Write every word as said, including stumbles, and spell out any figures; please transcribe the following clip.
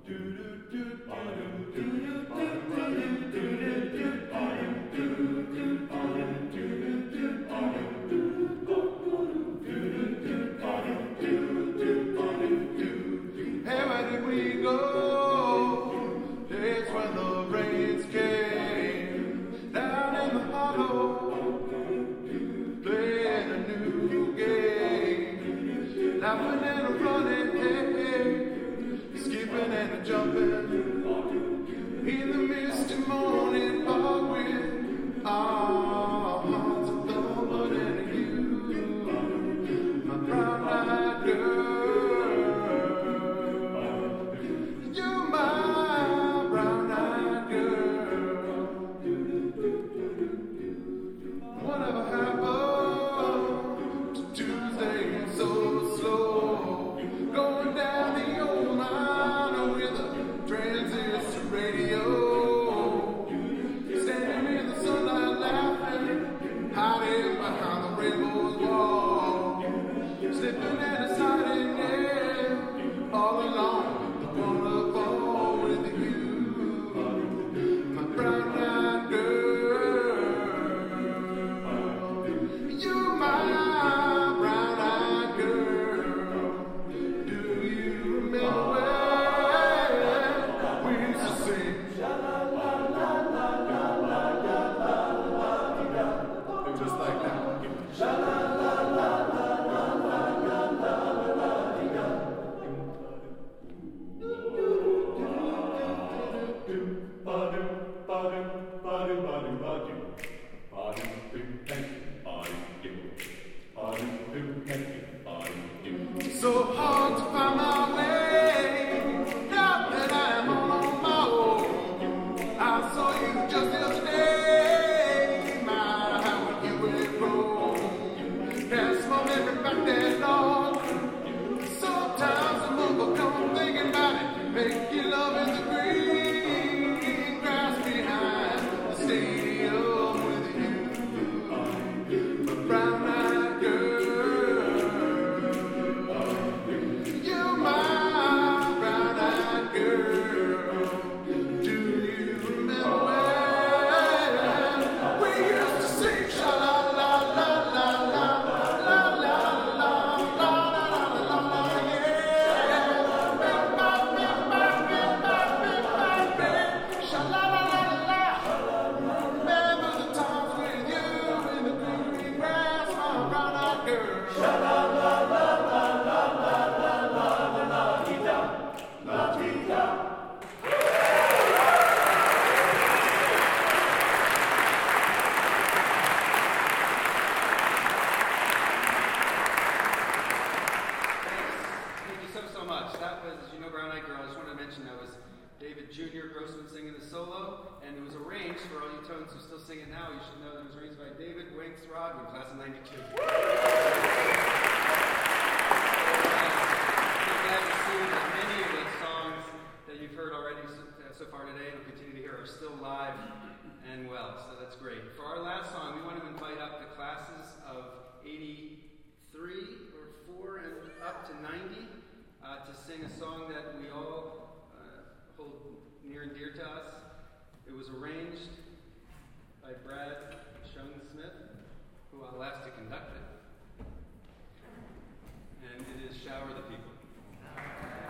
So hard to find my way, now that I'm on my own. I saw you just the other day, my, how you went wrong. That's my memory back there, Lord. Sometimes I'm overcome thinking about it, make you love in the green grass behind the stadium with you, the brown-eyed girl. Junior Grossman singing the solo, and it was arranged for all you tones who still sing it now. You should know that it was arranged by David Winks Rodman, class of ninety-two. I'm glad to see that many of the songs that you've heard already so, uh, so far today and will continue to hear are still live and well, so that's great. For our last song, we want to invite up the classes of eighty-three or four and up to ninety uh, to sing a song that we all uh, hold near and dear to us. It was arranged by Brad Shung Smith, who I'll ask to conduct it. And it is Shower the People.